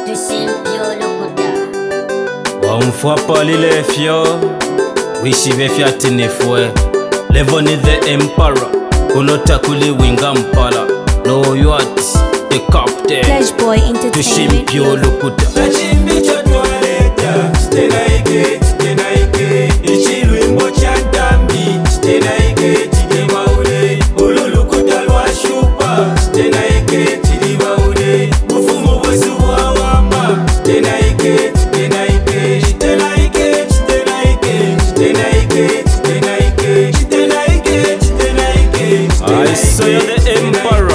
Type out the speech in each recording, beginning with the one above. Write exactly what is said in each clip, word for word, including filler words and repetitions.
Wamfwa pali le fio wishive fya tinefwe Levoni the emperor Kunota kuli winga mpala No yacht the captain Flash Boy Entertainment Tushimpyo lukuta Kachimbi cho toaleta Stena ike, stena ike Ichilwimbo chantambi Stena ike, chidema ule Ululukuta lwa shupa Stena ike, chidiva ule Ufumu wesu wa wama Stena ike, stena ike Stena ike, stena ike Stena ike, stena ike Stena ike, stena ike I say you're the emperor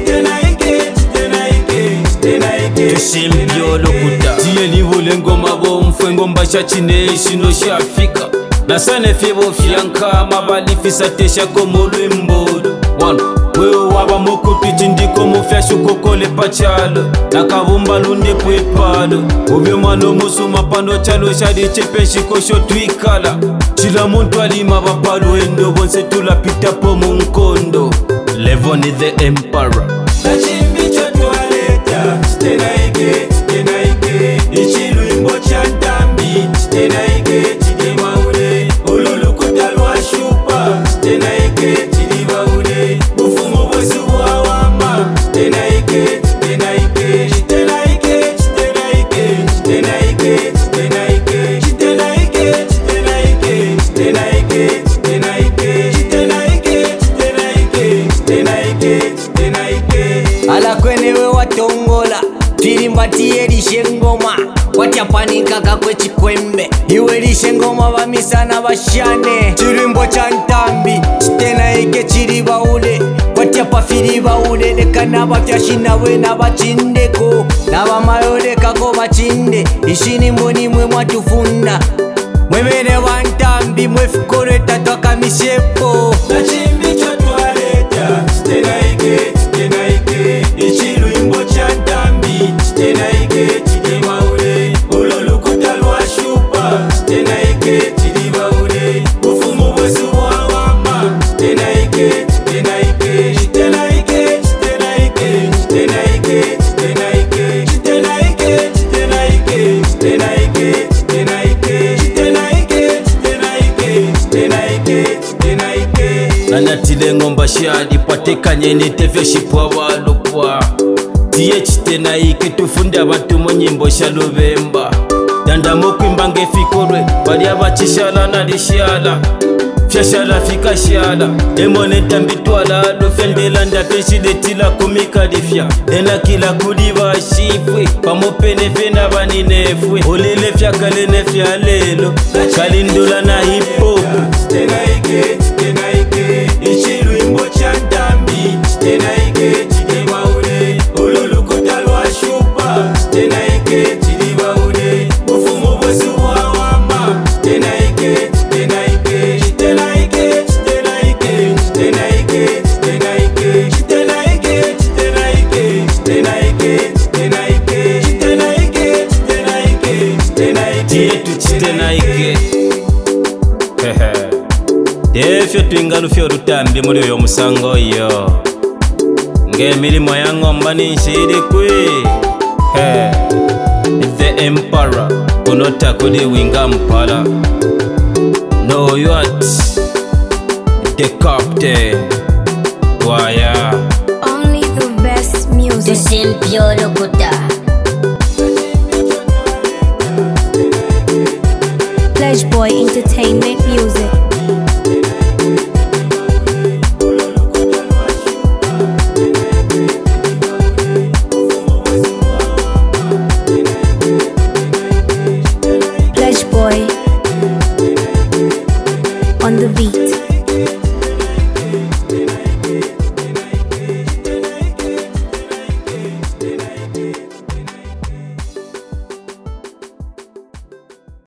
Tushimpyo lukuta Tiye livule ngoma bomfwe ngomba shachine shino shafika Nasane fiebo fianka mabalifisa tesha komo lwimbodo One, wewe waba mokutu chindiko mofya shukokole pachalo Nakavumba lunde pwepalo Uvyo mano musu mapando chalo shadi chepe shikosho tuikala Chila muntu alima bapalo endo bonse tulapita po munkondo Levoni the emperor Kachimbi cho toaleta Stena ike, stena ike Ichilwimbo chantambi Stena ike, chidema ule Ululukuta lwa shupa Stena ike, chidiva ule Ufumu wesu wa wama Stena ike, stena ike Stena ike, stena ike Stena ike, stena ike Stena ike, stena ike Stena ike, stena ike Stena ike, stena ike Stena ike, stena ike Ala kwenewe watongola Firimba tiye lishe ngoma Watyapanika kakwe chikwembe Iwe lishe ngoma bamisana bashane Chirimbo chantambi Stena ike chiriba ule Watyapa firiba ule Leka naba fyashina we naba chindeko Naba mayole kako bachinde Ishini mboni mwe mwatufunda Mwemene wantambi mwefikore tatwaka mishepo Kachimbi cho toaleta Stena ike, stena ike Ichilwimbo chantambi Stena ike, chidema ule Ululukuta lwa shupa Stena ike, chidiva ule Ufumu wesu wa wama Stena ike, stena ike Stena ike, stena ike Stena ike, stena ike Stena ike, stena ike Stena ike, stena ike Stena ike, stena ike Stena ike, stena ike Nanatile ngomba shadi patekanye nitevye shipwa walukwa Tiye chitena ike tufunde abantu mu nyimbo shalubemba Danda mokwimba ngefikorwe bali abachishala nalishala Fyashala fika shala Emone tambitwala lufendela ndapeshiletila kumikalifya Ena kila kuliva shifwe Pamopene fena baninefwe Olele fyakalene fya lelo Kalindula na hip hop Stena ike, stena ike Ichilwimbo chantambi Stena ike, chidema ule Ululukuta lwa shupa Stena ike, chidiva ule Ufumu wesu wa wama Stena ike, stena ike Stena ike, stena ike Stena ike, stena ike Stena ike, stena ike Stena ike, stena ike Stena ike, stena ike Stena ike Tiye tuchitena ike Hehe Defyo twingalu fyo rutambi muri uyo musango yo Nge milimo ya ngomba ninshiri kwi He The emperor Kunota kuli winga mpala No yacht The captain Waya Only the best music Tushimpyo lukuta Flash Boy Entertainment Music